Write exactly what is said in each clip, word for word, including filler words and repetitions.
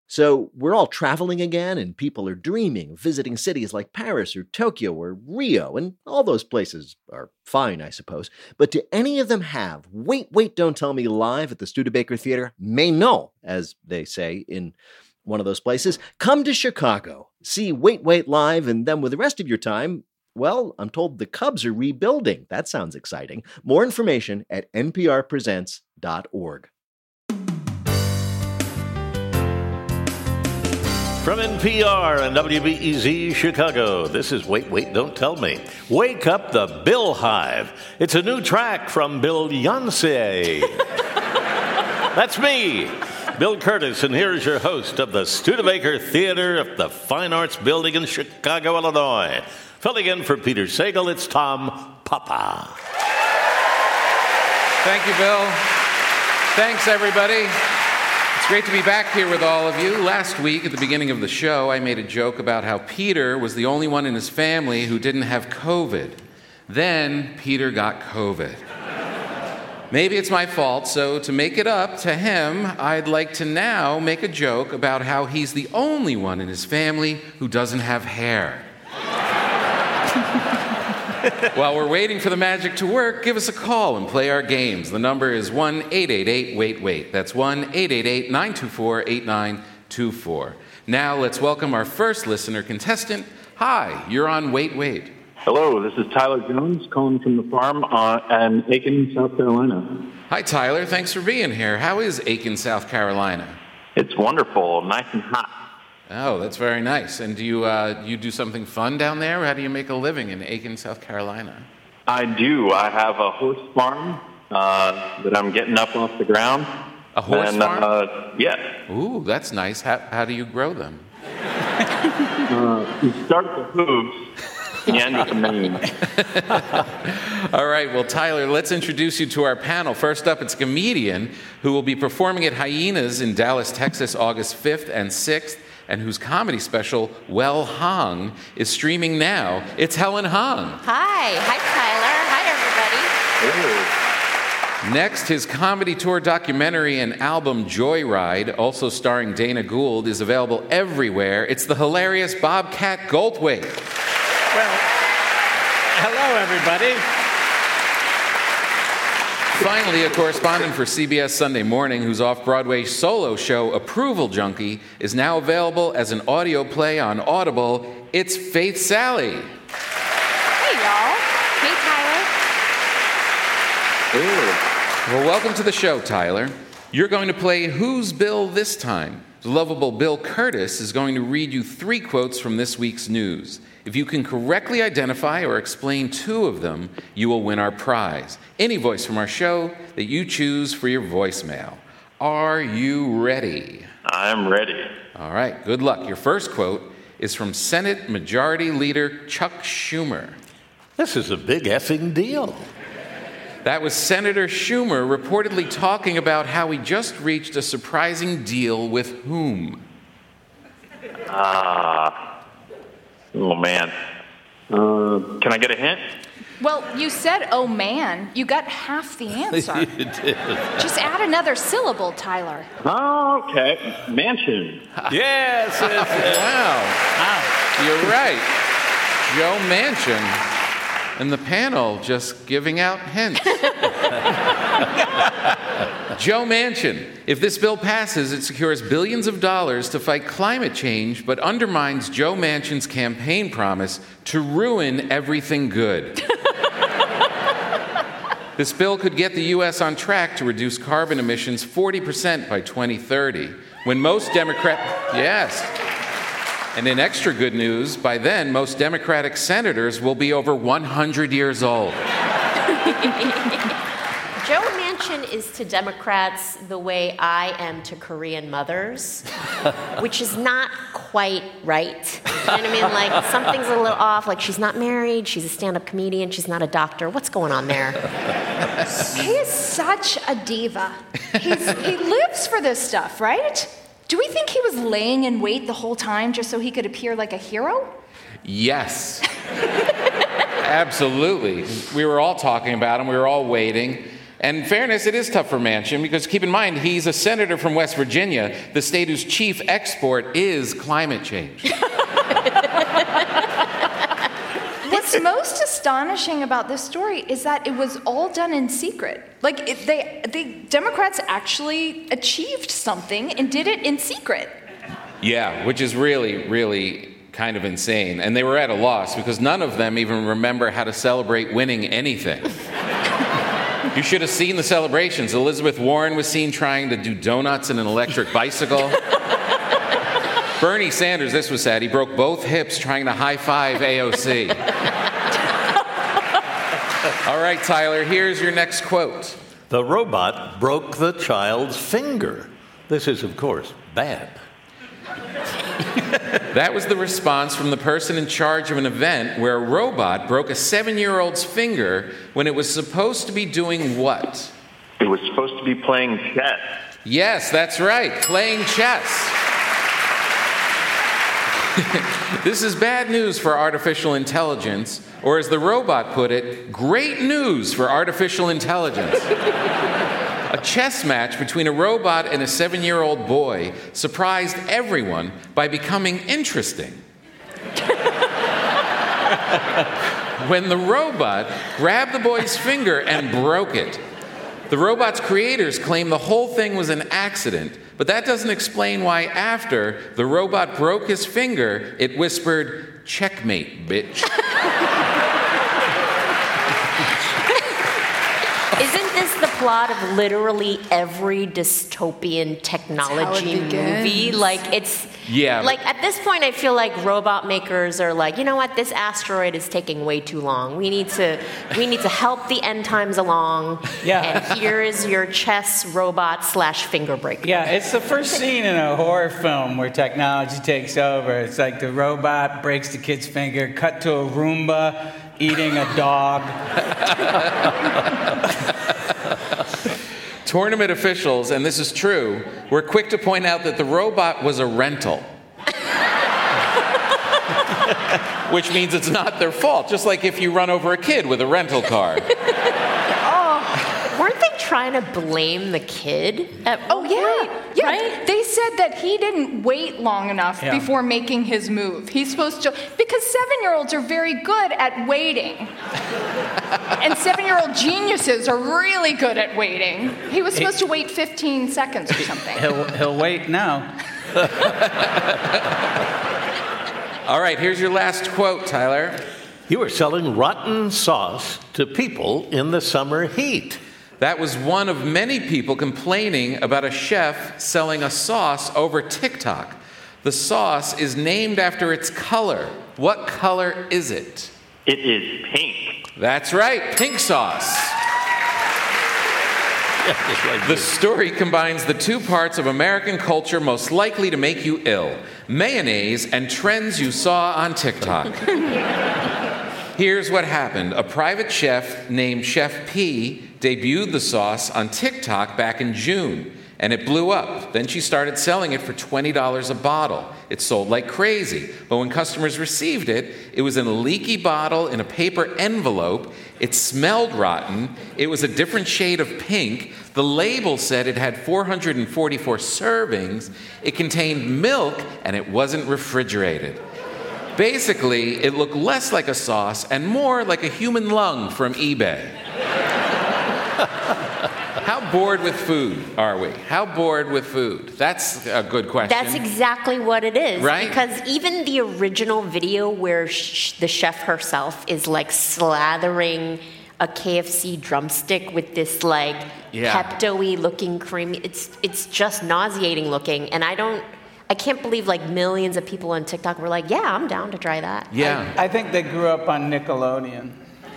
So we're all traveling again, and people are dreaming of visiting cities like Paris or Tokyo or Rio, and all those places are fine, I suppose. But do any of them have Wait, Wait, Don't Tell Me live at the Studebaker Theater? Mais non, as they say in one of those places. Come to Chicago, see Wait, Wait live, and then with the rest of your time, well, I'm told the Cubs are rebuilding. That sounds exciting. More information at n p r presents dot org. From N P R and W B E Z Chicago, this is Wait, Wait, Don't Tell Me. Wake up the Bill Hive. It's a new track from Bill Yancey. That's me, Bill Curtis, and here's your host of the Studebaker Theater of the Fine Arts Building in Chicago, Illinois. Filling in for Peter Sagal, it's Tom Papa. Thank you, Bill. Thanks, everybody. It's great to be back here with all of you. Last week, at the beginning of the show, I made a joke about how Peter was the only one in his family who didn't have COVID. Then, Peter got COVID. Maybe it's my fault, so to make it up to him, I'd like to now make a joke about how he's the only one in his family who doesn't have hair. While we're waiting for the magic to work, give us a call and play our games. The number is one eight eight eight wait wait. That's one eight eight eight nine two four eight nine two four. Now let's welcome our first listener contestant. Hi, you're on Wait Wait. Hello, this is Tyler Jones calling from the farm uh, in Aiken, South Carolina. Hi, Tyler. Thanks for being here. How is Aiken, South Carolina? It's wonderful, nice and hot. Oh, that's very nice. And do you uh, you do something fun down there? How do you make a living in Aiken, South Carolina? I do. I have a horse farm uh, that I'm getting up off the ground. A horse and, farm? Uh, yeah. Ooh, that's nice. How, how do you grow them? uh, you start with the hooves, you end with the mane. All right, well, Tyler, let's introduce you to our panel. First up, it's a comedian who will be performing at Hyenas in Dallas, Texas, August fifth and sixth. And whose comedy special, Well Hung, is streaming now. It's Helen Hung. Hi. Hi, Tyler. Hi, everybody. Hey. Next, his comedy tour documentary and album, Joyride, also starring Dana Gould, is available everywhere. It's the hilarious Bobcat Goldthwait. Well, hello, everybody. Finally, a correspondent for C B S Sunday Morning whose off-Broadway solo show, Approval Junkie, is now available as an audio play on Audible. It's Faith Sally. Hey, y'all. Hey, Tyler. Hey. Well, welcome to the show, Tyler. You're going to play Who's Bill this time? The lovable Bill Curtis is going to read you three quotes from this week's news. If you can correctly identify or explain two of them, you will win our prize. Any voice from our show that you choose for your voicemail. Are you ready? I'm ready. All right, good luck. Your first quote is from Senate Majority Leader Chuck Schumer. This is a big effing deal. That was Senator Schumer reportedly talking about how he just reached a surprising deal with whom? Ah. Uh, oh, man. Uh, can I get a hint? Well, you said, oh, man. You got half the answer. You did. Just add another syllable, Tyler. Oh, okay. Mansion. Yes. yes, yes. Wow. You're right. Joe Manchin. And the panel just giving out hints. Joe Manchin. If this bill passes, it secures billions of dollars to fight climate change, but undermines Joe Manchin's campaign promise to ruin everything good. This bill could get the U S on track to reduce carbon emissions forty percent by twenty thirty, when most Democrat... Yes. And in extra good news, by then, most Democratic senators will be over one hundred years old. Joe Manchin is to Democrats the way I am to Korean mothers, which is not quite right. You know what I mean? Like, something's a little off. Like, she's not married, she's a stand-up comedian, she's not a doctor. What's going on there? He is such a diva. He's, he lives for this stuff, right? Do we think he was laying in wait the whole time just so he could appear like a hero? Yes. Absolutely. We were all talking about him. We were all waiting. And in fairness, it is tough for Manchin because keep in mind, he's a senator from West Virginia, the state whose chief export is climate change. What's most astonishing about this story is that it was all done in secret. Like, it, they, the Democrats actually achieved something and did it in secret. Yeah, which is really, really kind of insane. And they were at a loss because none of them even remember how to celebrate winning anything. You should have seen the celebrations. Elizabeth Warren was seen trying to do donuts in an electric bicycle. Bernie Sanders, this was sad, he broke both hips trying to high-five A O C. All right, Tyler, here's your next quote. The robot broke the child's finger. This is, of course, bad. That was the response from the person in charge of an event where a robot broke a seven-year-old's finger when it was supposed to be doing what? It was supposed to be playing chess. Yes, that's right, playing chess. This is bad news for artificial intelligence, or as the robot put it, great news for artificial intelligence. A chess match between a robot and a seven-year-old boy surprised everyone by becoming interesting. When the robot grabbed the boy's finger and broke it. The robot's creators claim the whole thing was an accident, but that doesn't explain why after the robot broke his finger, it whispered, "Checkmate, bitch." Isn't this the plot of literally every dystopian technology That's how it movie? begins. Like, it's... Yeah. Like, at this point, I feel like robot makers are like, you know what? This asteroid is taking way too long. We need to, we need to help the end times along. Yeah. And here is your chess robot slash finger breaker. Yeah, it's the first scene in a horror film where technology takes over. It's like the robot breaks the kid's finger, cut to a Roomba eating a dog. Tournament officials, and this is true, were quick to point out that the robot was a rental. Which means it's not their fault, just like if you run over a kid with a rental car. Weren't they trying to blame the kid at Oh, one yeah. point? Yeah. Right? They said that he didn't wait long enough Yeah. before making his move. He's supposed to, because seven-year-olds are very good at waiting. And seven-year-old geniuses are really good at waiting. He was supposed to wait fifteen seconds or something. He'll, he'll wait now. All right, here's your last quote, Tyler. You are selling rotten sauce to people in the summer heat. That was one of many people complaining about a chef selling a sauce over TikTok. The sauce is named after its color. What color is it? It is pink. That's right, pink sauce. The story combines the two parts of American culture most likely to make you ill: mayonnaise and trends you saw on TikTok. Here's what happened. A private chef named Chef P debuted the sauce on TikTok back in June, and it blew up. Then she started selling it for twenty dollars a bottle. It sold like crazy, but when customers received it, it was in a leaky bottle in a paper envelope. It smelled rotten. It was a different shade of pink. The label said it had four hundred forty-four servings. It contained milk, and it wasn't refrigerated. Basically, it looked less like a sauce and more like a human lung from eBay. How bored with food are we? How bored with food? That's a good question. That's exactly what it is. Right? Because even the original video where sh- the chef herself is like slathering a K F C drumstick with this like Yeah. Pepto-y looking cream, it's it's just nauseating looking. And I don't, I can't believe like millions of people on TikTok were like, yeah, I'm down to try that. Yeah. I think they grew up on Nickelodeon.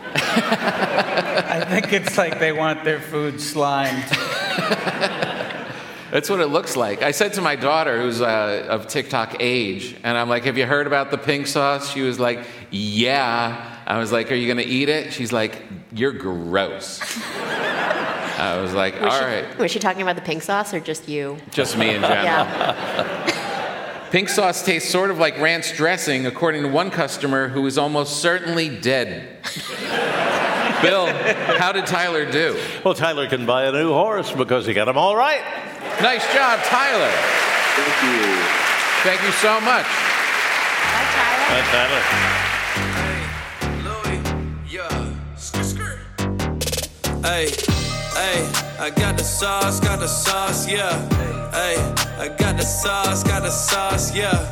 I think it's like they want their food slimed. That's what it looks like. I said to my daughter, who's uh, of TikTok age, and I'm like, have you heard about the pink sauce? She was like, yeah. I was like, are you going to eat it? She's like, you're gross. I was like, Was all she, right. Was she talking about the pink sauce or just you? Just me in general. Yeah. Pink sauce tastes sort of like ranch dressing, according to one customer who is almost certainly dead. Bill, how did Tyler do? Well, Tyler can buy a new horse because he got them all right. Nice job, Tyler. Thank you. Thank you so much. Bye, Tyler. Bye, Tyler. Hey, hey, I got the sauce, got the sauce, yeah. Hey, I got the sauce, got the sauce, yeah.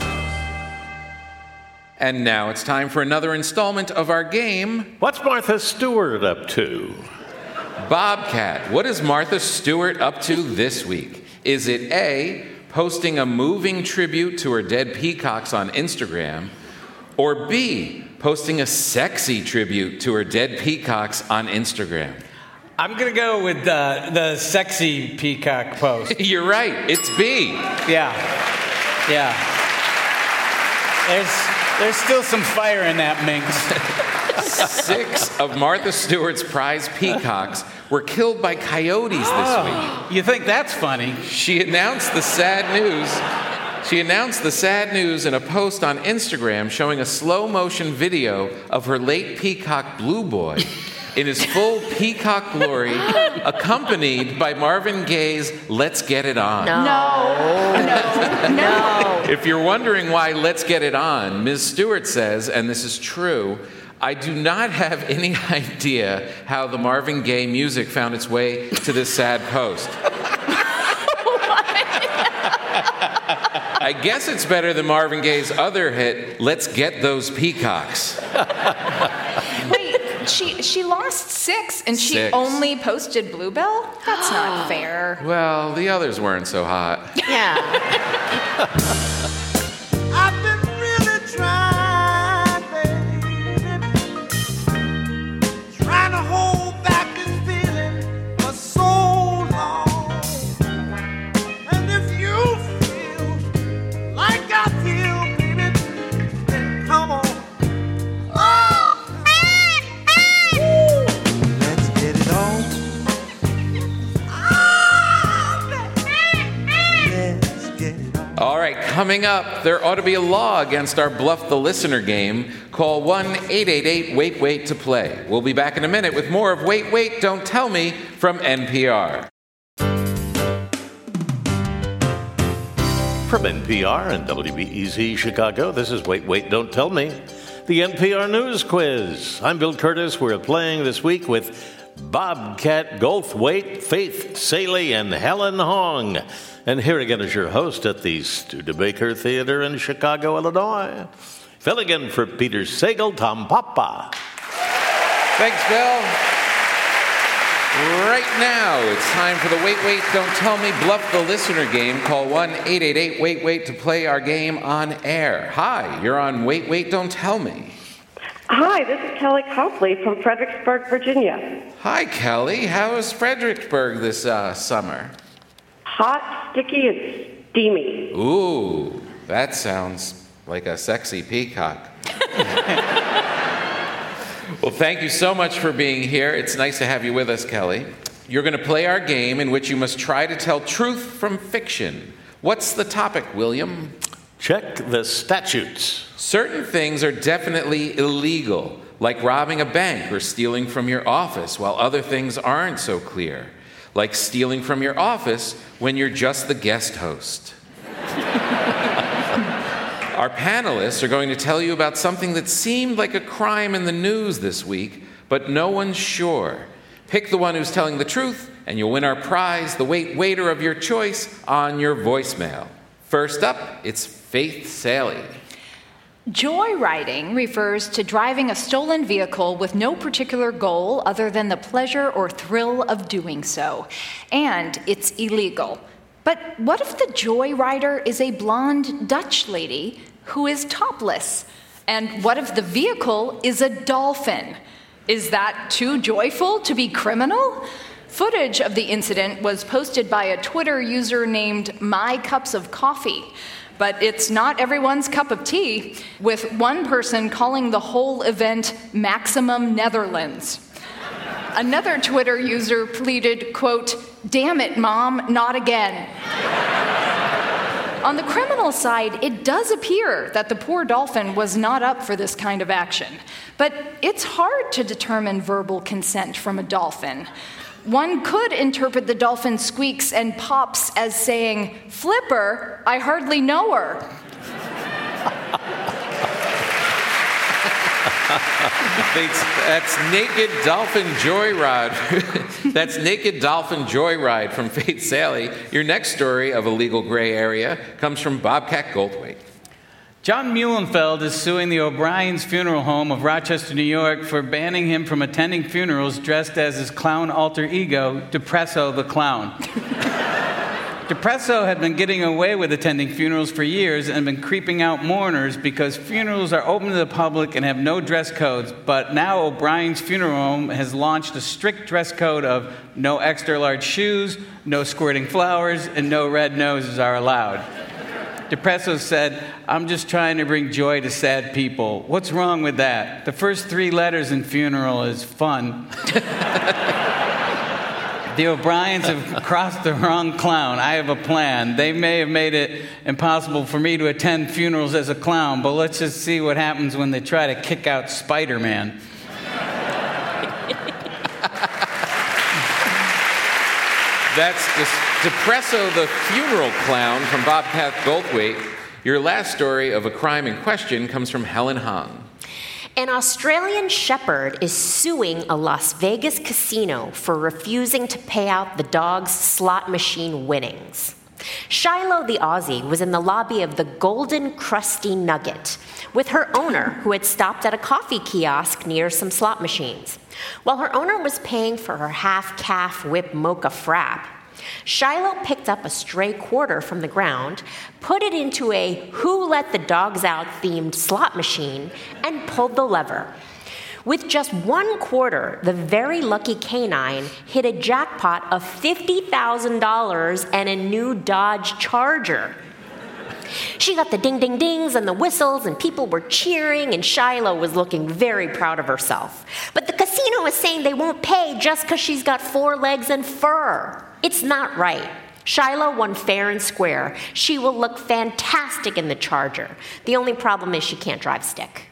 And now it's time for another installment of our game. What's Martha Stewart up to? Bobcat, what is Martha Stewart up to this week? Is it A, posting a moving tribute to her dead peacocks on Instagram, or B, posting a sexy tribute to her dead peacocks on Instagram? I'm going to go with uh, the sexy peacock post. You're right. It's B. Yeah. Yeah. There's there's still some fire in that minx. Six of Martha Stewart's prize peacocks were killed by coyotes this Oh, week. you think that's funny? She announced the sad news. She announced the sad news in a post on Instagram showing a slow-motion video of her late peacock Blue Boy in his full peacock glory, accompanied by Marvin Gaye's Let's Get It On. No. No, no, no. If you're wondering why Let's Get It On, Miz Stewart says, and this is true, I do not have any idea how the Marvin Gaye music found its way to this sad post. I guess it's better than Marvin Gaye's other hit, Let's Get Those Peacocks. Wait, she she lost six and she Six. only posted Bluebell? That's not fair. Well, the others weren't so hot. Yeah. I've been really trying, baby, trying to hold back this feeling for so long. And if you feel like I feel, baby, then come on. Oh, let's get it on. Let's get it on. All right, coming up, there ought to be a law against our Bluff the Listener game. Call one eight eight eight wait wait to play. We'll be back in a minute with more of Wait, Wait, Don't Tell Me from N P R. From N P R and W B E Z Chicago, this is Wait, Wait, Don't Tell Me, the N P R News Quiz. I'm Bill Curtis. We're playing this week with Bobcat Goldthwait, Faith Saley, and Helen Hong. And here again is your host at the Studebaker Theater in Chicago, Illinois. Filling in for Peter Sagal, Tom Papa. Thanks, Bill. Right now, it's time for the Wait, Wait, Don't Tell Me Bluff the Listener game. Call one eight eight eight wait wait to play our game on air. Hi, you're on Wait, Wait, Don't Tell Me. Hi, this is Kelly Copley from Fredericksburg, Virginia. Hi, Kelly. How is Fredericksburg this uh, summer? Hot, sticky, and steamy. Ooh, that sounds like a sexy peacock. Well, thank you so much for being here. It's nice to have you with us, Kelly. You're going to play our game in which you must try to tell truth from fiction. What's the topic, William? Check the statutes. Certain things are definitely illegal, like robbing a bank or stealing from your office, while other things aren't so clear, like stealing from your office when you're just the guest host. Our panelists are going to tell you about something that seemed like a crime in the news this week, but no one's sure. Pick the one who's telling the truth, and you'll win our prize, the wait waiter of your choice, on your voicemail. First up, it's Faith Saley. Joyriding refers to driving a stolen vehicle with no particular goal other than the pleasure or thrill of doing so. And it's illegal. But what if the joyrider is a blonde Dutch lady who is topless? And what if the vehicle is a dolphin? Is that too joyful to be criminal? Footage of the incident was posted by a Twitter user named My Cups of Coffee. But it's not everyone's cup of tea, with one person calling the whole event Maximum Netherlands. Another Twitter user pleaded, quote, "Damn it, Mom, not again." On the criminal side, it does appear that the poor dolphin was not up for this kind of action. But it's hard to determine verbal consent from a dolphin. One could interpret the dolphin's squeaks and pops as saying, "Flipper, I hardly know her." That's Naked Dolphin Joyride. That's Naked Dolphin Joyride from Faith Saley. Your next story of a legal gray area comes from Bobcat Goldthwait. John Muhlenfeld is suing the O'Brien's funeral home of Rochester, New York, for banning him from attending funerals dressed as his clown alter ego, Depresso the Clown. Depresso had been getting away with attending funerals for years and been creeping out mourners because funerals are open to the public and have no dress codes. But now O'Brien's funeral home has launched a strict dress code of no extra large shoes, no squirting flowers, and no red noses are allowed. Depresso said, "I'm just trying to bring joy to sad people. What's wrong with that? The first three letters in funeral is fun." The O'Briens have crossed the wrong clown. I have a plan. They may have made it impossible for me to attend funerals as a clown, but let's just see what happens when they try to kick out Spider-Man. That's Depresso the Funeral Clown from Bobcat Goldthwait. Your last story of a crime in question comes from Helen Hong. An Australian shepherd is suing a Las Vegas casino for refusing to pay out the dog's slot machine winnings. Shiloh the Aussie was in the lobby of the Golden Krusty Nugget with her owner, who had stopped at a coffee kiosk near some slot machines. While her owner was paying for her half-calf whip mocha frap, Shiloh picked up a stray quarter from the ground, put it into a Who Let the Dogs Out themed slot machine, and pulled the lever. With just one quarter, the very lucky canine hit a jackpot of fifty thousand dollars and a new Dodge Charger. She got the ding-ding-dings and the whistles, and people were cheering, and Shiloh was looking very proud of herself. But the casino is saying they won't pay just because she's got four legs and fur. It's not right. Shiloh won fair and square. She will look fantastic in the Charger. The only problem is she can't drive stick.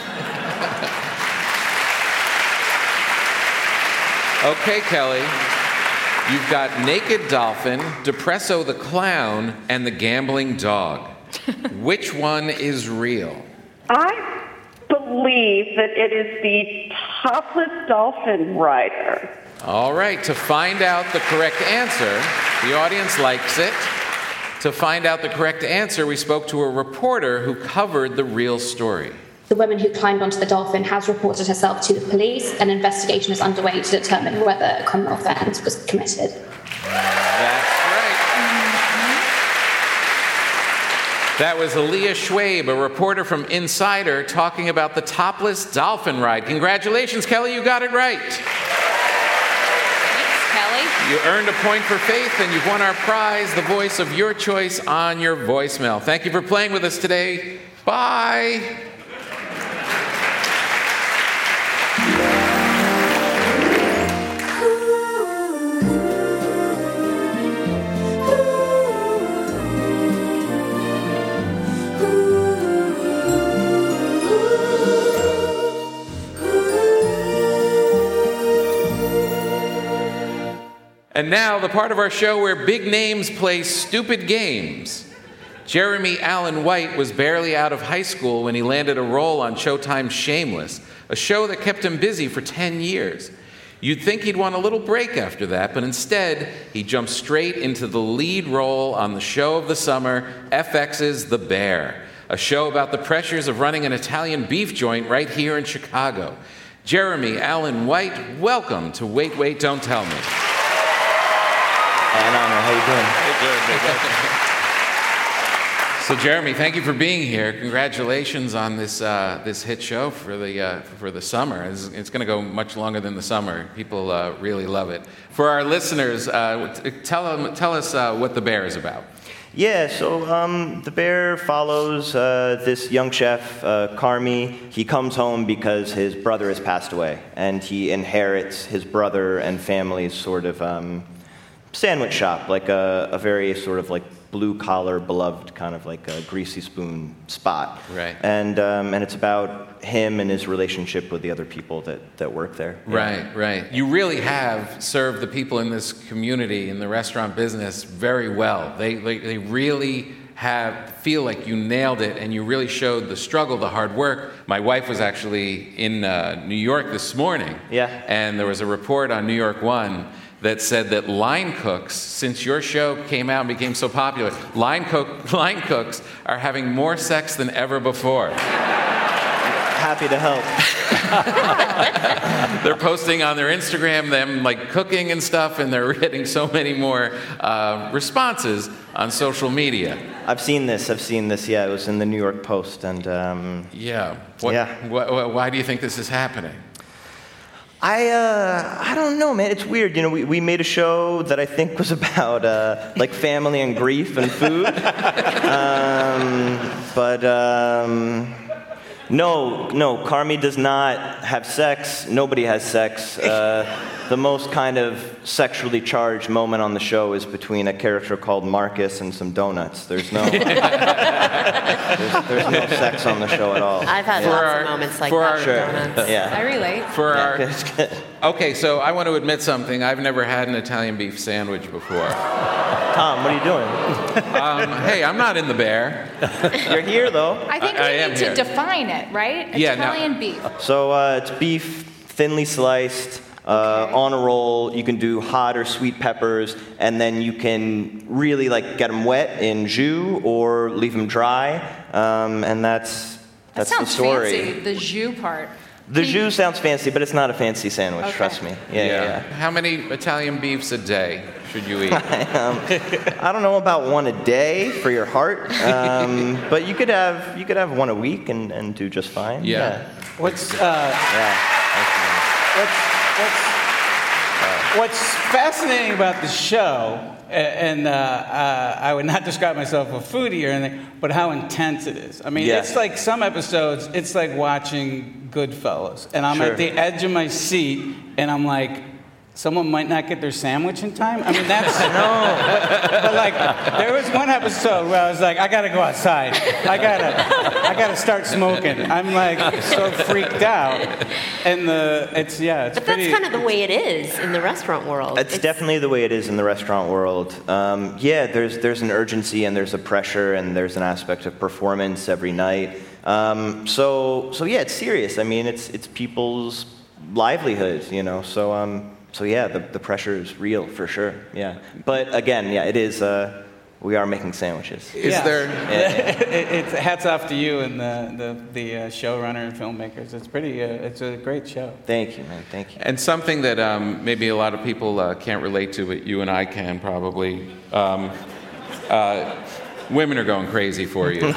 Okay, Kelly. You've got Naked Dolphin, Depresso the Clown, and the Gambling Dog. Which one is real? I believe that it is the topless dolphin rider. All right, to find out the correct answer, the audience likes it. To find out the correct answer, we spoke to a reporter who covered the real story. The woman who climbed onto the dolphin has reported herself to the police. An investigation is underway to determine whether a criminal offence was committed. That's right. That was Aaliyah Schwabe, a reporter from Insider, talking about the topless dolphin ride. Congratulations, Kelly, you got it right. Thanks, Kelly. You earned a point for Faith, and you've won our prize, the voice of your choice on your voicemail. Thank you for playing with us today. Bye. And now, the part of our show where big names play stupid games. Jeremy Allen White was barely out of high school when he landed a role on Showtime's Shameless, a show that kept him busy for ten years. You'd think he'd want a little break after that, but instead, he jumped straight into the lead role on the show of the summer, F X's The Bear, a show about the pressures of running an Italian beef joint right here in Chicago. Jeremy Allen White, welcome to Wait, Wait, Don't Tell Me. An honor. How you doing? Hey, Jeremy. So, Jeremy, thank you for being here. Congratulations on this uh, this hit show for the uh, for the summer. It's, it's going to go much longer than the summer. People uh, really love it. For our listeners, uh, tell them, tell us uh, what The Bear is about. Yeah, so um, The Bear follows uh, this young chef, uh, Carmi. He comes home because his brother has passed away, and he inherits his brother and family's sort of um, sandwich shop, like a, a very sort of like blue collar, beloved kind of like a greasy spoon spot. Right. And um, and it's about him and his relationship with the other people that, that work there. Right, right. You really have served the people in this community, in the restaurant business, very well. They, they, they really have feel like you nailed it, and you really showed the struggle, the hard work. My wife was actually in uh, New York this morning. Yeah. And there was a report on New York One that said that line cooks, since your show came out and became so popular, line cook line cooks are having more sex than ever before. Happy to help. They're posting on their Instagram them like cooking and stuff, and they're getting so many more uh, responses on social media. I've seen this. I've seen this. Yeah, it was in the New York Post, and um, yeah. What, yeah. Wh- wh- why do you think this is happening? I uh, I don't know, man. It's weird. You know, we, we made a show that I think was about uh, like family and grief and food. um, but um, no, no, Carmy does not have sex. Nobody has sex. Uh, the most kind of sexually charged moment on the show is between a character called Marcus and some donuts. There's no there's, there's no sex on the show at all. I've had For lots our- of moments like for that our- with Sure. donuts. Yeah. I relate. For Yeah, our it's good. okay, so I want to admit something. I've never had an Italian beef sandwich before. Tom, what are you doing? Um, hey, I'm not in the Bear. You're here though. I think I- I we am need to here. define it, right? Yeah, now- Italian beef. So uh, it's beef, thinly sliced, uh, Okay. on a roll. You can do hot or sweet peppers, and then you can really like get them wet in jus or leave them dry, um, and that's That that's sounds the story. fancy, the jus part. The jus sounds fancy, but it's not a fancy sandwich. Okay. Trust me. Yeah, yeah. yeah. How many Italian beefs a day should you eat? um, I don't know about one a day for your heart, um, but you could have you could have one a week and, and do just fine. Yeah. What's uh, Yeah. Thank you. what's what's what's fascinating about the show, a- and uh, uh, I would not describe myself a foodie or anything, but how intense it is. I mean, Yeah. it's like some episodes, it's like watching Goodfellas, and I'm Sure. at the edge of my seat, and I'm like, someone might not get their sandwich in time. I mean, that's no. But, but like, there was one episode where I was like, I gotta go outside. I gotta, I gotta start smoking. I'm like so freaked out, and the it's yeah, it's But that's pretty. kind of the way it is in the restaurant world. It's, definitely the way it is in the restaurant world. Um, yeah, there's there's an urgency and there's a pressure and there's an aspect of performance every night. Um, so so yeah, it's serious. I mean, it's it's people's livelihoods, you know. So um so yeah, the the pressure is real for sure. Yeah, but again, yeah, it is. Uh, we are making sandwiches. Is Yeah. there? Yeah, yeah. it, it's hats off to you and the the, the uh, showrunner and filmmakers. It's pretty. Uh, it's a great show. Thank you, man. Thank you. And something that um, maybe a lot of people uh, can't relate to, but you and I can probably. Um, uh, women are going crazy for you.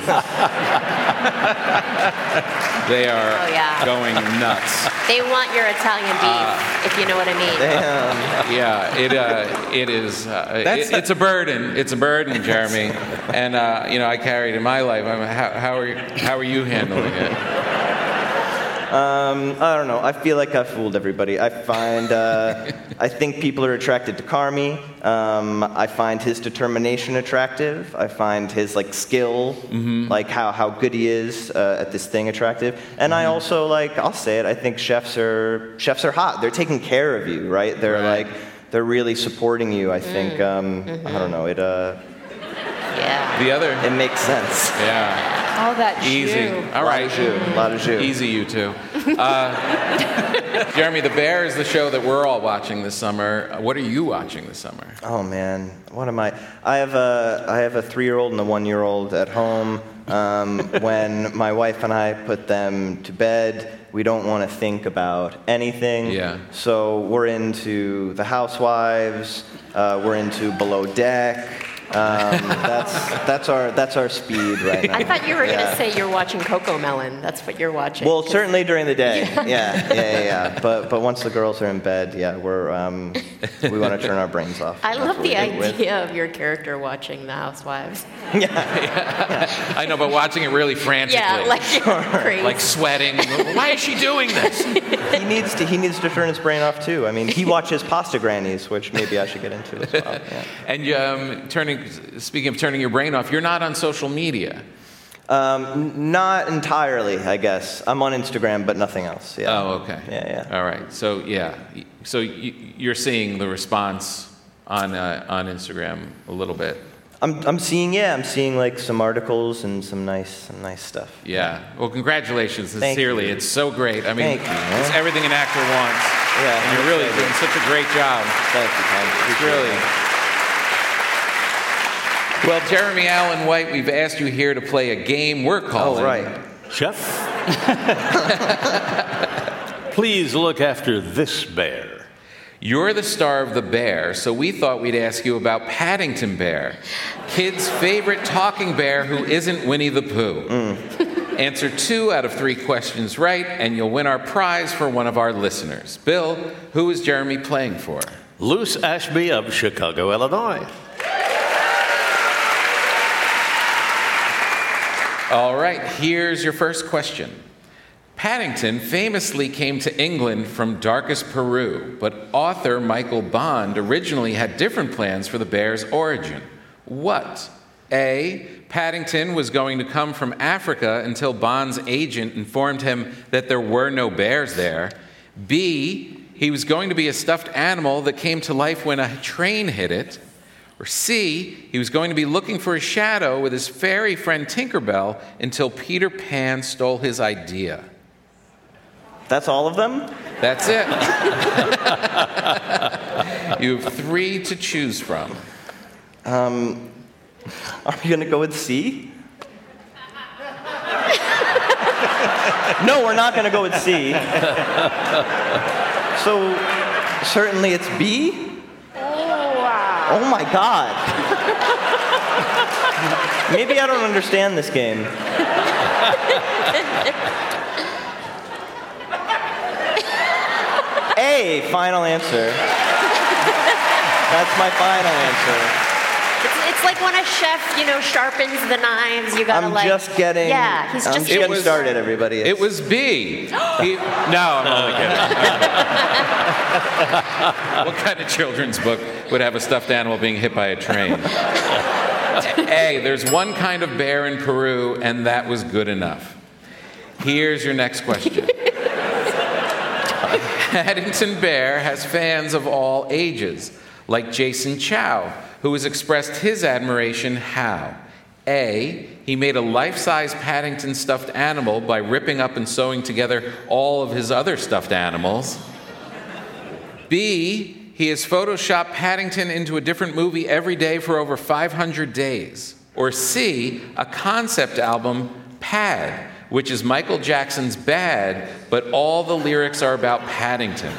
They are Oh, yeah. going nuts. They want your Italian beef, if you know what I mean. Damn. Yeah, it uh, it is. Uh, That's it, it's a burden. It's a burden, Jeremy. And uh, you know, I carry it in my life. I mean, how, how are you, how are you handling it? Um, I don't know. I feel like I've fooled everybody. I find, uh, I think people are attracted to Carmy. Um, I find his determination attractive. I find his like skill, like how, how good he is uh, at this thing attractive. And I also like, I'll say it. I think chefs are chefs are hot. They're taking care of you, right? They're Right. like, they're really supporting you. I think. Um, I don't know. It uh, Yeah. The other. it makes sense. Yeah. All that Easy. jus. All A lot right. of jus. A lot of jus. Easy, you two. Uh, Jeremy, The Bear is the show that we're all watching this summer. What are you watching this summer? Oh man, what am I? I have a I have a three-year-old and a one-year-old at home. Um, when my wife and I put them to bed, we don't want to think about anything. Yeah. So we're into The Housewives. Uh, we're into Below Deck. Um, that's that's our that's our speed right now. I thought you were going Yeah. to say you're watching Coco Melon. That's what you're watching. Well, certainly during the day. Yeah, yeah, yeah. yeah. But but once the girls are in bed, yeah, we're um, we want to turn our brains off. I That's love what we the do with- idea of your character watching The Housewives. I know, but watching it really frantically. Yeah, like you're crazy. like sweating. Why is she doing this? He needs to he needs to turn his brain off too. I mean, he watches Pasta Grannies, which maybe I should get into as well. Yeah. And um, turning speaking of turning your brain off, you're not on social media. Um, n- not entirely, I guess. I'm on Instagram, but nothing else. Yeah. Oh, okay. Yeah, yeah. All right. So, yeah. So you, you're seeing the response on uh, on Instagram a little bit. I'm I'm seeing yeah, I'm seeing like some articles and some nice some nice stuff. Yeah. Well, congratulations, Thank sincerely. you. It's so great. I mean, Thank you, man. it's everything an actor wants. Yeah. And you're really doing such a great job. Thank you, Tom. It's Appreciate really. it. Well, Jeremy Allen White, we've asked you here to play a game we're calling. Oh, right. Chef, please look after this bear. You're the star of The Bear, so we thought we'd ask you about Paddington Bear, kids' favorite talking bear who isn't Winnie the Pooh. Mm. Answer two out of three questions right, and you'll win our prize for one of our listeners. Bill, who is Jeremy playing for? Luce Ashby of Chicago, Illinois. All right, here's your first question. Paddington famously came to England from darkest Peru, but author Michael Bond originally had different plans for the bear's origin. What? A. Paddington was going to come from Africa until Bond's agent informed him that there were no bears there. B. He was going to be a stuffed animal that came to life when a train hit it. Or C. He was going to be looking for a shadow with his fairy friend Tinkerbell until Peter Pan stole his idea. That's all of them? That's it. You have three to choose from. Um, are we going to go with C? No, we're not going to go with C. So, certainly it's B? Oh, wow. Oh my God. Maybe I don't understand this game. A, final answer. That's my final answer. It's, it's like when a chef, you know, sharpens the knives. You gotta I'm like. just getting. Yeah, he's I'm just just getting was- started, everybody. It was B. He, no, I'm only kidding. What kind of children's book would have a stuffed animal being hit by a train? A, there's one kind of bear in Peru, and that was good enough. Here's your next question. Paddington Bear has fans of all ages, like Jason Chow, who has expressed his admiration how? A, he made a life-size Paddington stuffed animal by ripping up and sewing together all of his other stuffed animals. B, he has photoshopped Paddington into a different movie every day for over five hundred days. Or C, a concept album, Pad, which is Michael Jackson's Bad, but all the lyrics are about Paddington.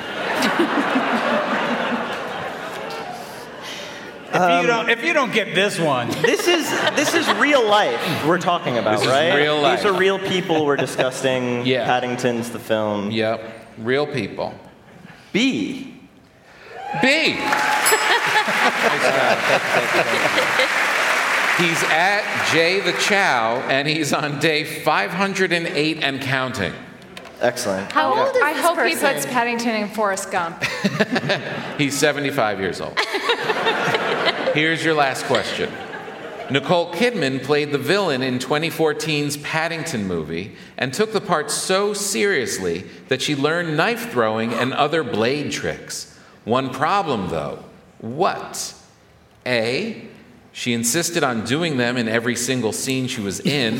If, you don't, if you don't get this one, This is this is real life we're talking about, This is right? real life. These are real people we're discussing. Yeah. Paddington's the film. Yep, real people. B. B. He's at Jay the Chow, and he's on day five hundred eight and counting. Excellent. How old is I this hope person? he puts Paddington in Forrest Gump. He's seventy-five years old. Here's your last question. Nicole Kidman played the villain in twenty fourteen's Paddington movie and took the part so seriously that she learned knife throwing and other blade tricks. One problem, though. What? A, she insisted on doing them in every single scene she was in.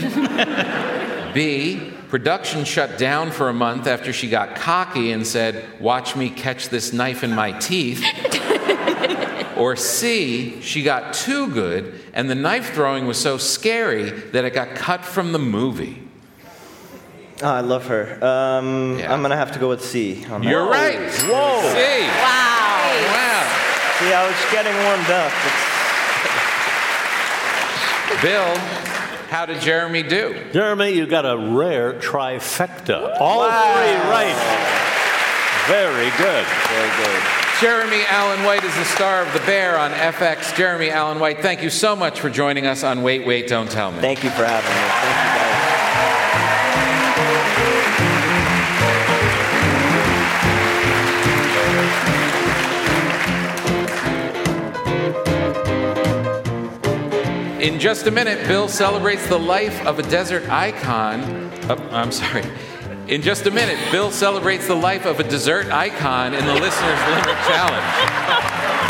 B, production shut down for a month after she got cocky and said, "Watch me catch this knife in my teeth." Or C, she got too good and the knife throwing was so scary that it got cut from the movie. Oh, I love her. Um, Yeah. I'm going to have to go with C. On that. You're right. Whoa. C. Wow. Wow. See, I was getting warmed up. It's... Bill, how did Jeremy do? Jeremy, you got a rare trifecta. All Wow. three right. Very good. Very good. Jeremy Allen White is the star of The Bear on F X. Jeremy Allen White, thank you so much for joining us on Wait, Wait, Don't Tell Me. Thank you for having me. Thank you, guys. In just a minute, Bill celebrates the life of a desert icon. Oh, I'm sorry. In just a minute, Bill celebrates the life of a dessert icon in the Listener's Limerick Challenge.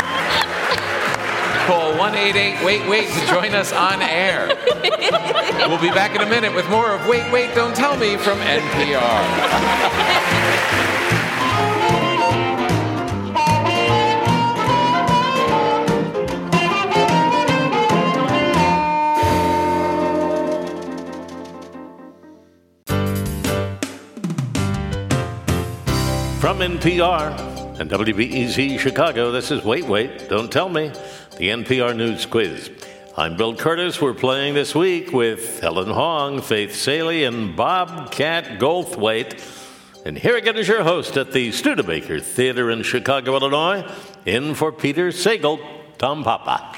Call one eight eight wait wait to join us on air. We'll be back in a minute with more of Wait, Wait, Don't Tell Me from N P R. From N P R and W B E Z Chicago, this is Wait, Wait, Don't Tell Me, the N P R News Quiz. I'm Bill Curtis. We're playing this week with Helen Hong, Faith Saley, and Bobcat Goldthwait. And here again is your host at the Studebaker Theater in Chicago, Illinois, in for Peter Sagal, Tom Papa.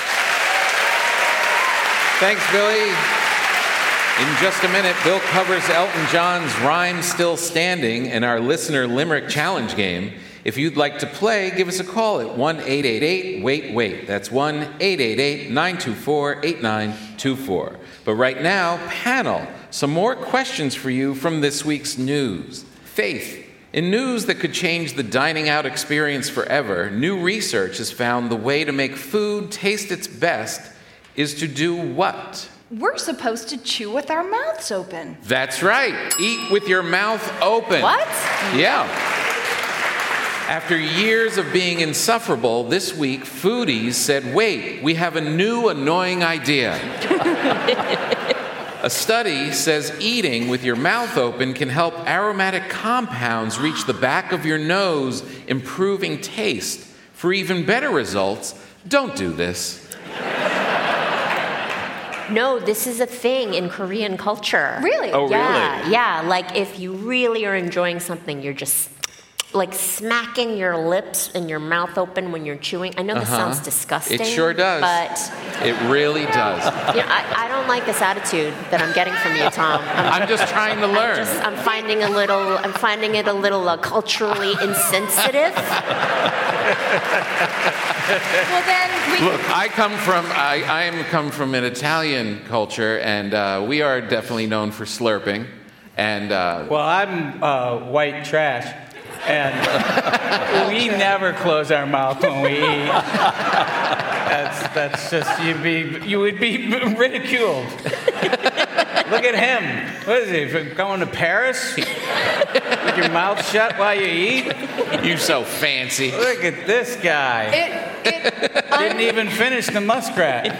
Thanks, Billy. In just a minute, Bill covers Elton John's Rhyme Still Standing in our Listener Limerick Challenge game. If you'd like to play, give us a call at one eight eight eight wait wait. That's one eight eight eight nine two four eight nine two four. But right now, panel, some more questions for you from this week's news. Faith, in news that could change the dining out experience forever, new research has found the way to make food taste its best is to do what? We're supposed to chew with our mouths open. That's right. Eat with your mouth open. What? Yeah. After years of being insufferable, this week, foodies said, wait, we have a new annoying idea. A study says eating with your mouth open can help aromatic compounds reach the back of your nose, improving taste. For even better results, don't do this. No, this is a thing in Korean culture. Really? Oh, yeah, really? Yeah, like if you really are enjoying something, you're just like smacking your lips and your mouth open when you're chewing. I know this Uh-huh. sounds disgusting. It sure does. But It really does. you know, I, I don't like this attitude that I'm getting from you, Tom. I'm, I'm just trying to learn. I'm, just, I'm finding a little. I'm finding it a little uh, culturally insensitive. Well, then we. Look, I come from I, I am come from an Italian culture, and uh, we are definitely known for slurping. And uh, Well, I'm uh, white trash, and we never close our mouth when we eat. That's that's just you'd be you would be ridiculed. Look at him. What is he going to Paris with your mouth shut while you eat? you so fancy. Look at this guy. It, it, Didn't even finish the muskrat.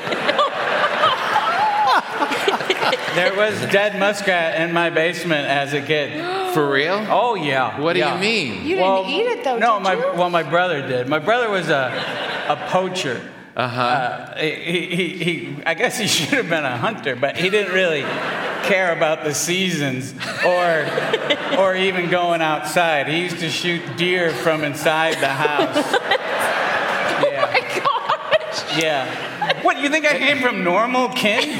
There was dead muskrat in my basement as a kid. For real? Oh yeah. What do yeah. you mean? you didn't eat it though, No, did my you? well, my brother did. My brother was a a poacher. Uh-huh. Uh, he, he, he, I guess he should have been a hunter, but he didn't really care about the seasons or or even going outside. He used to shoot deer from inside the house. Yeah. Oh my gosh. Yeah. What, you think I came from normal kin?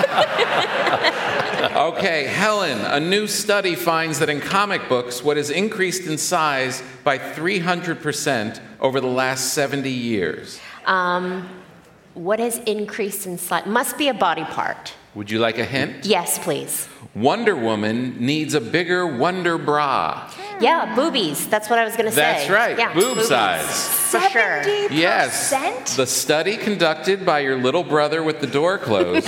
Okay, Helen, a new study finds that in comic books, what has increased in size by three hundred percent over the last seventy years? Um, what has increased in size? Must be a body part. Would you like a hint? Yes, please. Wonder Woman needs a bigger Wonder Bra. Yeah, boobies. That's what I was going to say. That's right, Yeah, boob boobies. size. For sure. Yes. The study conducted by your little brother with the door closed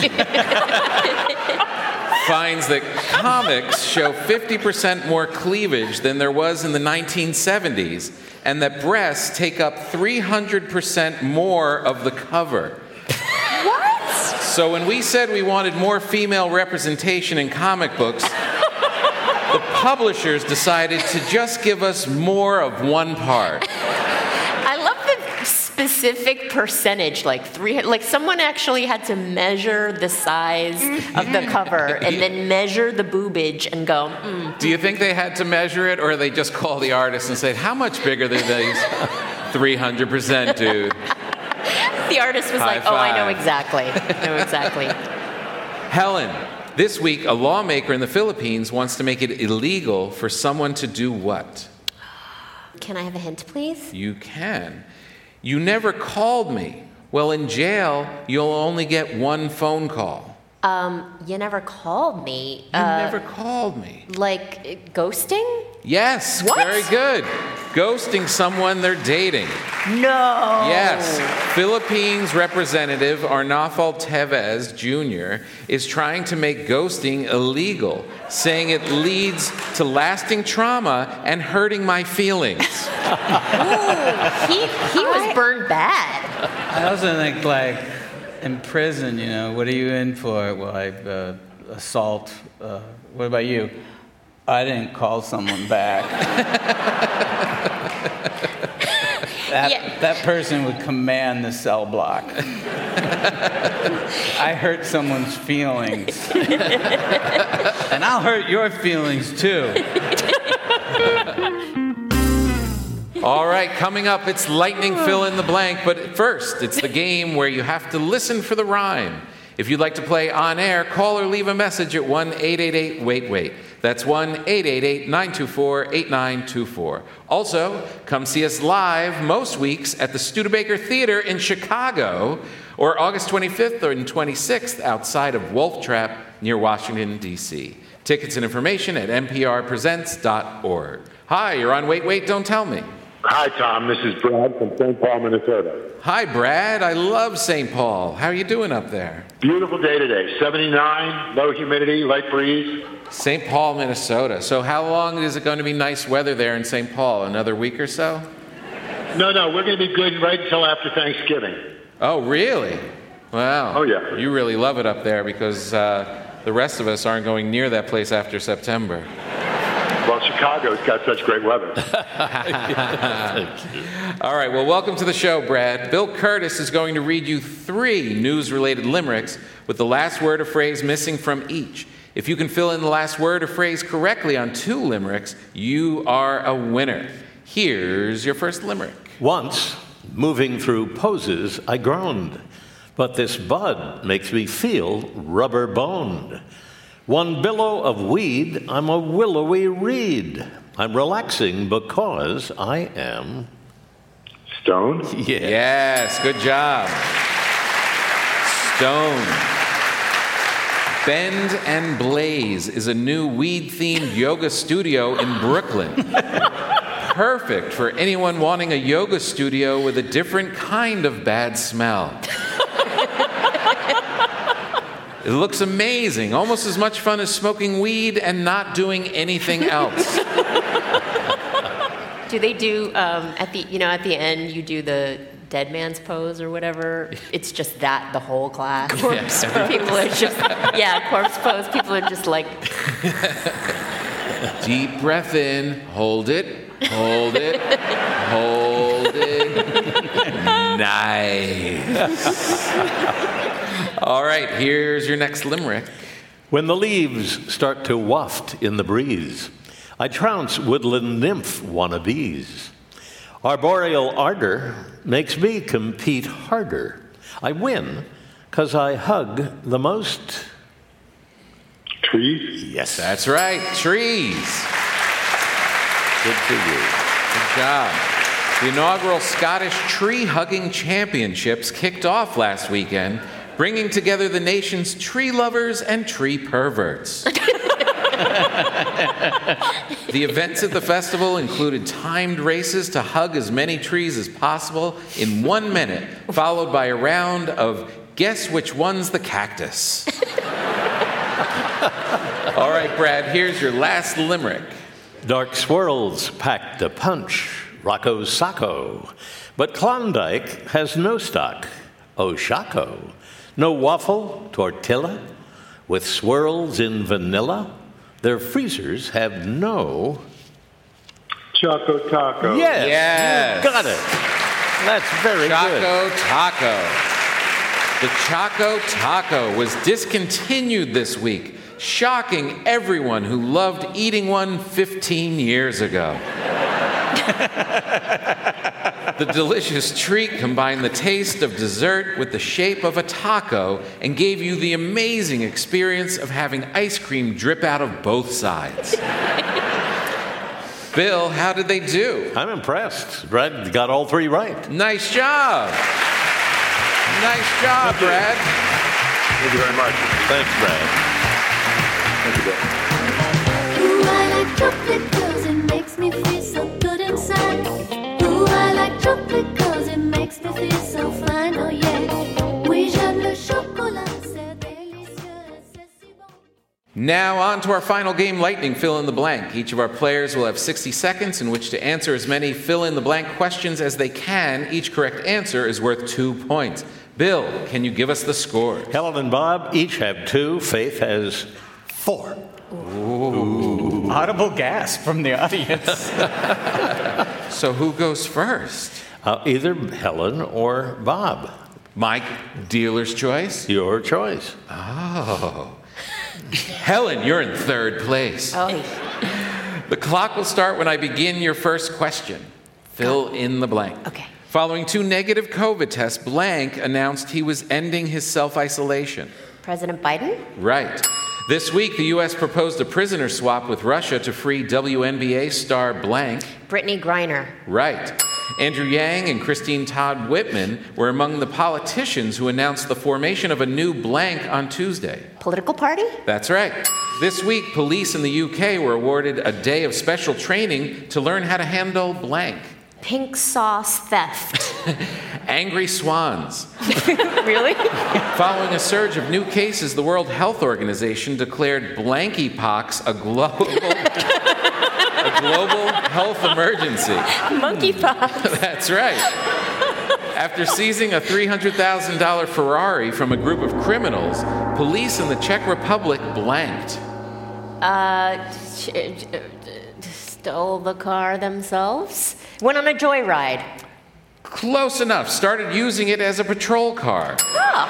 finds that comics show fifty percent more cleavage than there was in the nineteen seventies, and that breasts take up three hundred percent more of the cover. What? So when we said we wanted more female representation in comic books, the publishers decided to just give us more of one part. I love the specific percentage, like three. Like someone actually had to measure the size of the cover and then measure the boobage and go. Mm. Do you think they had to measure it, or they just call the artist and say, "How much bigger than these three hundred percent, dude?" The artist was High like, "Oh, I know five." exactly. I know exactly." Helen, this week a lawmaker in the Philippines wants to make it illegal for someone to do what? Can I have a hint, please? You can. You never called me. Well, in jail, you'll only get one phone call. Um, you never called me. You uh, never called me. Like uh, ghosting? Yes, What? very good. Ghosting someone they're dating. No. Yes. Philippines representative Arnolfo Tevez Junior is trying to make ghosting illegal, saying it leads to lasting trauma and hurting my feelings. Ooh, he, he was burned bad. I also think, like, in prison, you know, what are you in for? Well, I uh, assault. Uh, what about you? I didn't call someone back. that, Yeah. that person would command the cell block. I hurt someone's feelings. And I'll hurt your feelings, too. All right, coming up, it's lightning fill in the blank, but first, it's the game where you have to listen for the rhyme. If you'd like to play on air, call or leave a message at one eight eight eight wait wait. That's one eight eight eight nine two four eight nine two four. Also, come see us live most weeks at the Studebaker Theater in Chicago, or August twenty-fifth and twenty-sixth outside of Wolf Trap near Washington, D C. Tickets and information at n p r presents dot org. Hi, you're on Wait, Wait, Don't Tell Me. Hi, Tom. This is Brad from Saint Paul, Minnesota. Hi, Brad. I love Saint Paul. How are you doing up there? Beautiful day today. seventy-nine, low humidity, light breeze. Saint Paul, Minnesota. So how long is it going to be nice weather there in Saint Paul? Another week or so? No, no, we're going to be good right until after Thanksgiving. Oh, really? Wow. Oh, yeah. You really love it up there because uh, the rest of us aren't going near that place after September. Well, Chicago's got such great weather. All right, well, welcome to the show, Brad. Bill Curtis is going to read you three news-related limericks with the last word or phrase missing from each. If you can fill in the last word or phrase correctly on two limericks, you are a winner. Here's your first limerick. Once, moving through poses, I groaned, but this bud makes me feel rubber-boned. One billow of weed, I'm a willowy reed. I'm relaxing because I am... Stone? Yes. Yes, good job. Stone. Bend and Blaze is a new weed-themed yoga studio in Brooklyn. Perfect for anyone wanting a yoga studio with a different kind of bad smell. It looks amazing, almost as much fun as smoking weed and not doing anything else. Do they do um, at the you know at the end you do the dead man's pose or whatever? It's just that the whole class. Corpse pose. People are just yeah corpse pose. People are just like deep breath in, hold it, hold it, hold it. Nice. All right, here's your next limerick. When the leaves start to waft in the breeze, I trounce woodland nymph wannabes. Arboreal ardor makes me compete harder. I win because I hug the most... Trees? Yes. That's right, trees. Good for you. Good job. The inaugural Scottish Tree Hugging Championships kicked off last weekend, bringing together the nation's tree lovers and tree perverts. The events at the festival included timed races to hug as many trees as possible in one minute, followed by a round of guess which one's the cactus. All right, Brad, here's your last limerick. Dark swirls packed a punch, Rocco Sacco. But Klondike has no stock, Oshako. No waffle, tortilla, with swirls in vanilla. Their freezers have no... Choco Taco. Yes, Yes. you got it. That's very Choco good. Taco. The Choco Taco was discontinued this week, shocking everyone who loved eating one fifteen years ago. The delicious treat combined the taste of dessert with the shape of a taco and gave you the amazing experience of having ice cream drip out of both sides. Bill, how did they do? I'm impressed. Brad got all three right. Nice job. Nice job, Thank you. Brad. Thank you very much. Thanks, Brad. Thank you, Bill. Ooh, I like chocolate 'cause it makes me feel so good inside. Ooh, I like chocolate 'cause it makes me feel so fine, oh yeah. Oui, j'aime le chocolat, c'est délicieux, c'est si bon. Now on to our final game, Lightning Fill in the Blank. Each of our players will have sixty seconds in which to answer as many fill-in-the-blank questions as they can. Each correct answer is worth two points. Bill, can you give us the score? Helen and Bob each have two. Faith has four. Ooh. Audible gasp from the audience. So who goes first? Uh, either Helen or Bob. Mike, dealer's choice? Your choice. Oh. Helen, you're in third place. Oh. The clock will start when I begin your first question. Fill in the blank. Okay. Following two negative COVID tests, blank announced he was ending his self-isolation. President Biden? Right. This week, the U S proposed a prisoner swap with Russia to free W N B A star blank. Brittany Griner. Right. Andrew Yang and Christine Todd Whitman were among the politicians who announced the formation of a new blank on Tuesday. Political party? That's right. This week, police in the U K were awarded a day of special training to learn how to handle blank. Pink sauce theft. Angry swans. Really? Following a surge of new cases, the World Health Organization declared blankypox a global, a global health emergency. Monkeypox. That's right. After seizing a three hundred thousand dollars Ferrari from a group of criminals, police in the Czech Republic blanked. Uh, ch- ch- stole the car themselves? Went on a joyride. Close enough. Started using it as a patrol car. Oh.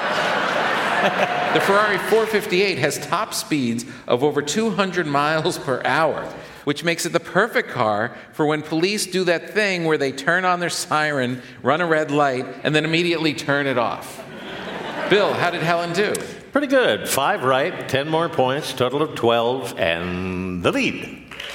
The Ferrari four fifty-eight has top speeds of over two hundred miles per hour, which makes it the perfect car for when police do that thing where they turn on their siren, run a red light, and then immediately turn it off. Bill, how did Helen do? Pretty good. Five right, ten more points, total of twelve, and the lead.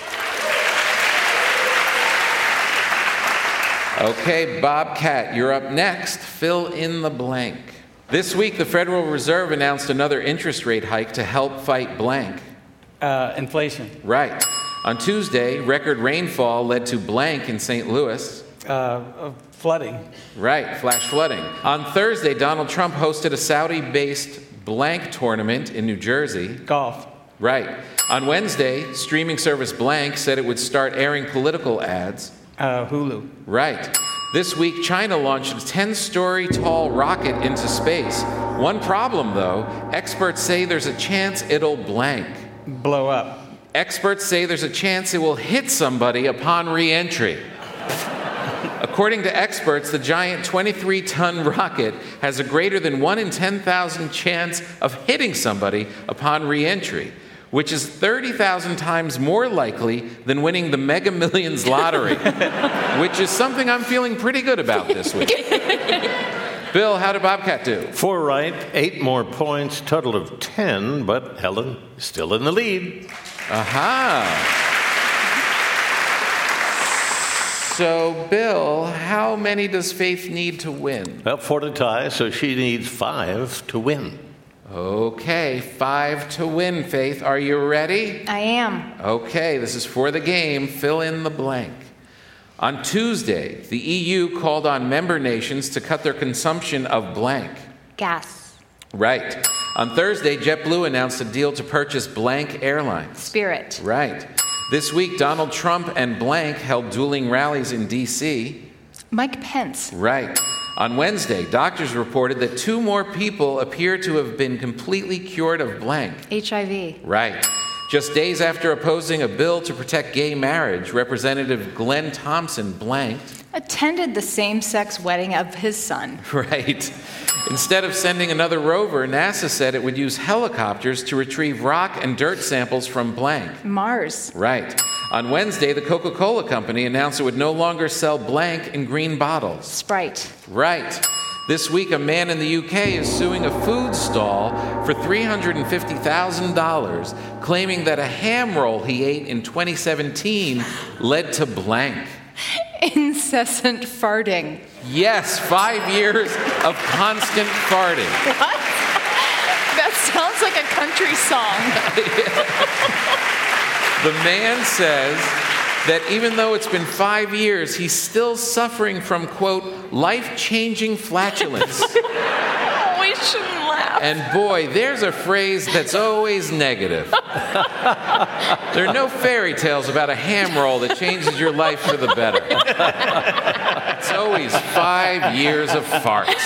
Okay, Bobcat, you're up next. Fill in the blank. This week, the Federal Reserve announced another interest rate hike to help fight blank. Uh, inflation. Right. On Tuesday, record rainfall led to blank in Saint Louis. Uh, uh, flooding. Right, flash flooding. On Thursday, Donald Trump hosted a Saudi-based blank tournament in New Jersey. Golf. Right. On Wednesday, streaming service blank said it would start airing political ads. Uh, Hulu. Right. This week, China launched a ten-story tall rocket into space. One problem, though, experts say there's a chance it'll blank. Blow up. Experts say there's a chance it will hit somebody upon re-entry. According to experts, the giant twenty-three ton rocket has a greater than one in ten thousand chance of hitting somebody upon re-entry, which is thirty thousand times more likely than winning the Mega Millions lottery, which is something I'm feeling pretty good about this week. Bill, how did Bobcat do? Four right, eight more points, total of ten, but Helen is still in the lead. Aha. So, Bill, how many does Faith need to win? Well, four to tie, so she needs five to win. Okay, five to win, Faith. Are you ready? I am. Okay, this is for the game. Fill in the blank. On Tuesday, the E U called on member nations to cut their consumption of blank. Gas. Right. On Thursday, JetBlue announced a deal to purchase blank airlines. Spirit. Right. This week, Donald Trump and blank held dueling rallies in D C. Mike Pence. Right. On Wednesday, doctors reported that two more people appear to have been completely cured of blank. H I V. Right. Just days after opposing a bill to protect gay marriage, Representative Glenn Thompson blanked. Attended the same-sex wedding of his son. Right. Instead of sending another rover, NASA said it would use helicopters to retrieve rock and dirt samples from blank. Mars. Right. On Wednesday, the Coca-Cola Company announced it would no longer sell blank in green bottles. Sprite. Right. This week, a man in the U K is suing a food stall for three hundred fifty thousand dollars, claiming that a ham roll he ate in twenty seventeen led to blank. Insane. incessant farting. Yes, five years of constant farting. What? That sounds like a country song. The man says that even though it's been five years, he's still suffering from, quote, life-changing flatulence. Oh, we shouldn't laugh. And boy, there's a phrase that's always negative. There are no fairy tales about a ham roll that changes your life for the better. It's always five years of farts.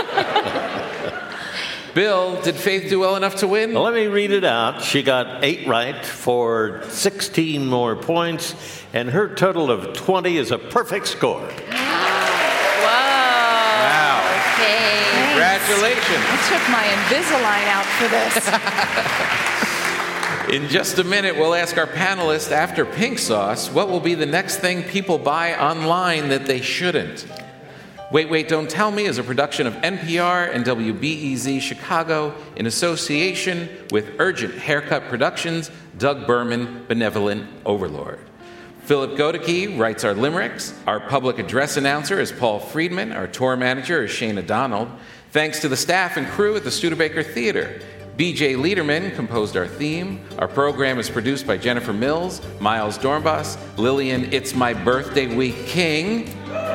Bill, did Faith do well enough to win? Well, let me read it out. She got eight right for sixteen more points, and her total of twenty is a perfect score. Whoa. Wow. Okay. Congratulations. I took my Invisalign out for this. In just a minute, we'll ask our panelists after Pink Sauce, what will be the next thing people buy online that they shouldn't? Wait, Wait, Don't Tell Me is a production of N P R and W B E Z Chicago in association with Urgent Haircut Productions, Doug Berman, Benevolent Overlord. Philip Godeke writes our limericks. Our public address announcer is Paul Friedman. Our tour manager is Shana Donald. Thanks to the staff and crew at the Studebaker Theater. B J Liederman composed our theme. Our program is produced by Jennifer Mills, Miles Dornbos, Lillian It's My Birthday Week King,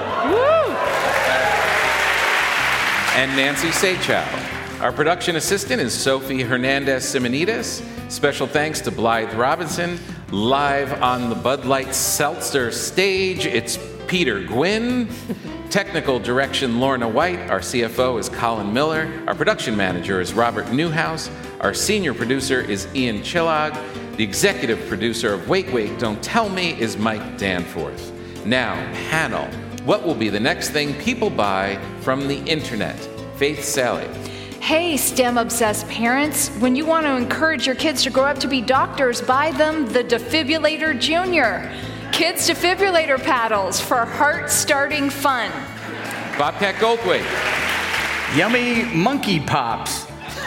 and Nancy Sachow. Our production assistant is Sophie Hernandez Simonides. Special thanks to Blythe Robinson. Live on the Bud Light Seltzer stage, it's Peter Gwynn. Technical direction, Lorna White. Our C F O is Colin Miller. Our production manager is Robert Newhouse. Our senior producer is Ian Chillog. The executive producer of Wait, Wait, Don't Tell Me is Mike Danforth. Now, panel, what will be the next thing people buy from the internet? Faith Sally. Hey, STEM-obsessed parents, when you want to encourage your kids to grow up to be doctors, buy them the Defibrillator Junior. Kids defibrillator paddles for heart-starting fun. Bobcat Goldthwait. Yummy monkey pops.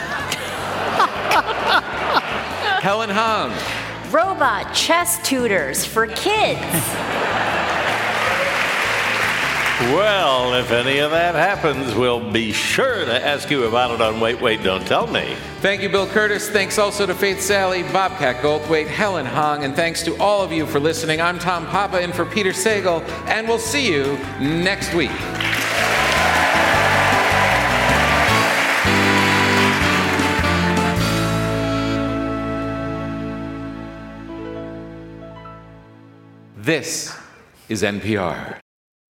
Helen Hong. Robot chess tutors for kids. Well, if any of that happens, we'll be sure to ask you about it on Wait, Wait, Don't Tell Me. Thank you, Bill Curtis. Thanks also to Faith Sally, Bobcat Goldthwait, Helen Hong, and thanks to all of you for listening. I'm Tom Papa in for Peter Sagal, and we'll see you next week. This is N P R.